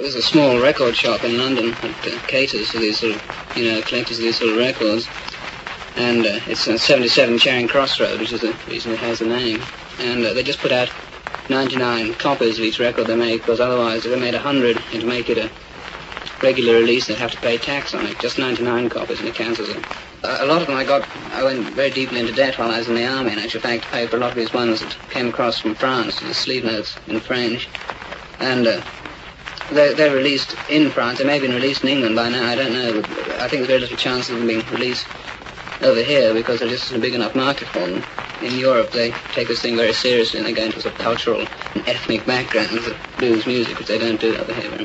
there's a small record shop in London that caters to these sort of, collectors of these sort of records. And it's 77 Charing Cross Road, which is the reason it has the name. And they just put out 99 copies of each record they make, because otherwise if they made 100 and to make it a regular release they'd have to pay tax on it. Just 99 copies and it counts as a lot of them I went very deeply into debt while I was in the army, in actual fact, to pay for a lot of these ones that came across from France, the sleeve notes in French. And they're released in France. They may have been released in England by now, I don't know, but I think there's very little chance of them being released over here because there just isn't a big enough market for them. In Europe, they take this thing very seriously and they go into sort of cultural and ethnic backgrounds of blues music, which they don't do over here very much.